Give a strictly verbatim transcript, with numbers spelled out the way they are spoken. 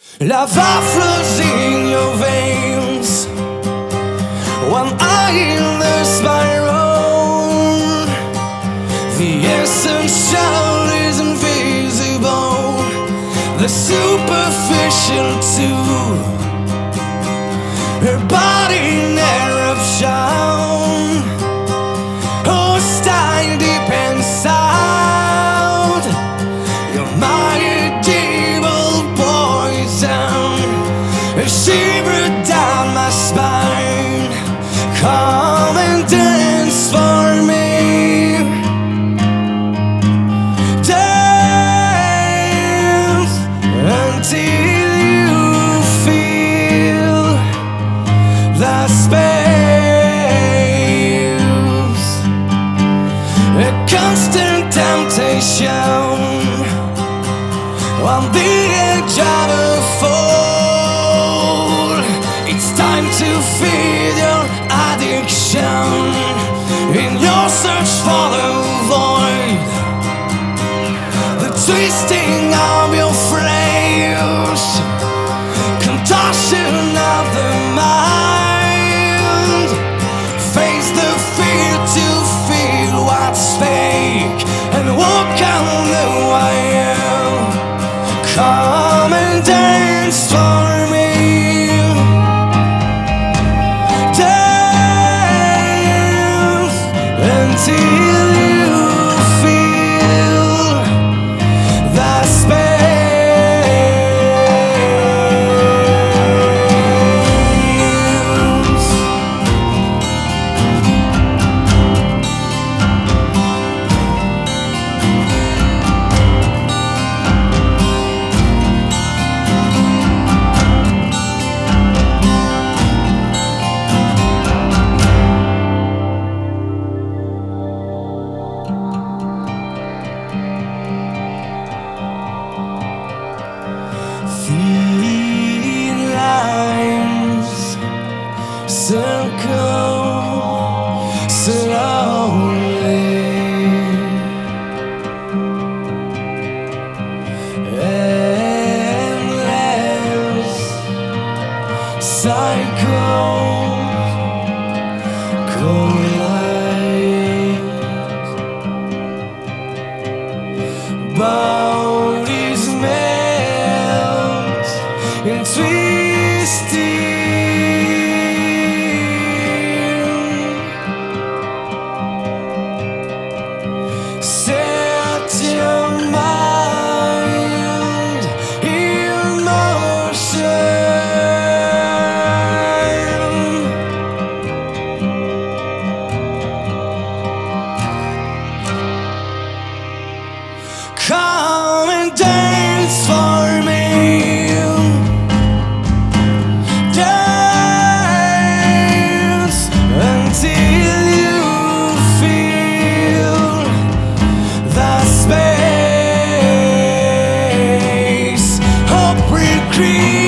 Lava flows in your veins when I in the spiral. The essential is invisible, the superficial too. Her body in eruption, hostile deep inside. You're my evil poison, a shiver down my spine. Come and dance for me. Dance until you feel the space, a constant temptation on the edge of a fall. It's time to feed your addiction in your search for the void, the twisting of your flames, contortion of the mind. Face the fear to feel what's fake and walk on the wire. Come and dance for me. Dance until you feel the space. Thin lines circle slowly, endless cycles collide. Bodies melt in twisting. Set your mind in motion. Come and dance for me. Dance until you feel the space. Hope we create.